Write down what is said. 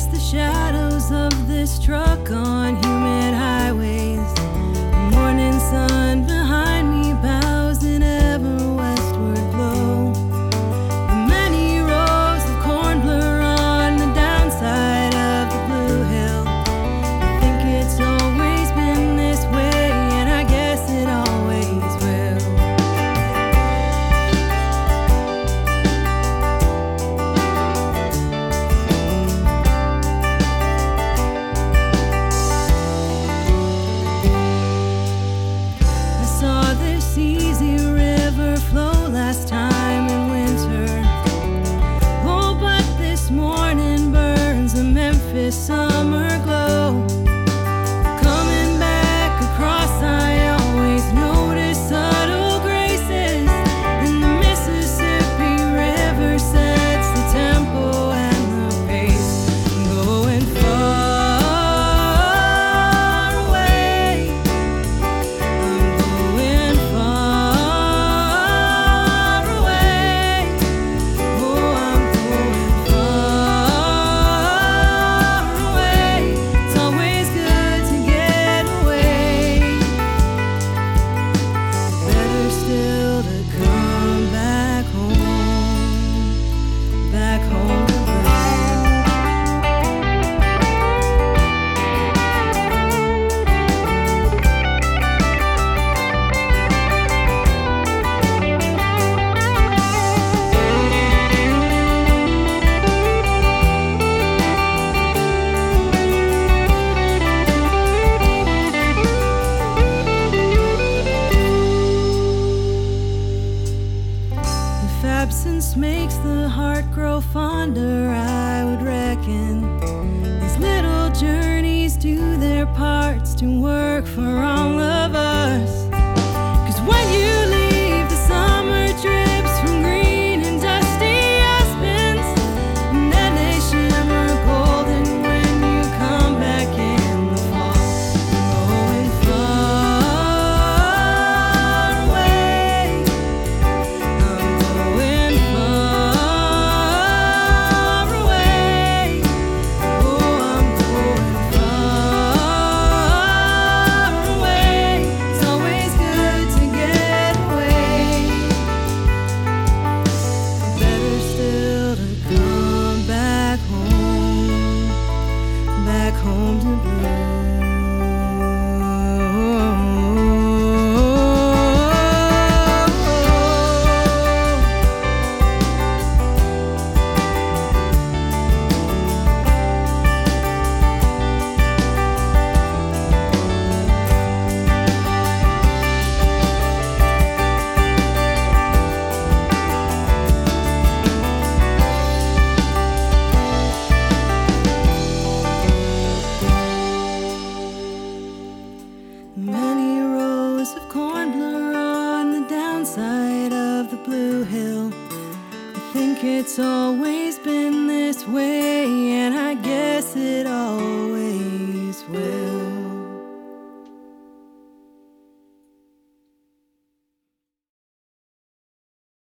chase the shadows of this truck on humid highways. The morning sun behind me bows in ever westward glow. The many rows of corn blur on the downside of the blue hill. I think it's always been this way, and I guess it always will. Saw this easy river flow last time in winter. Oh, but this morning burns a Memphis summer glow. Coming back across, I always notice subtle graces, and the Mississippi River sets the tempo and the pace. I'm going far away. Going far away. Oh, I'm going far away. It's always good to get away. Better still to come back home to If absence makes the heart grow fonder, I would reckon these little journeys do their parts to work for all of us. 'Cause when you leave, the summer drips from green and dusty aspens, and then they shimmer golden when you come back in the fall. Going far away. I'm going far away. Oh, I'm going far away. It's always good to get away. Better still to come back home to blue.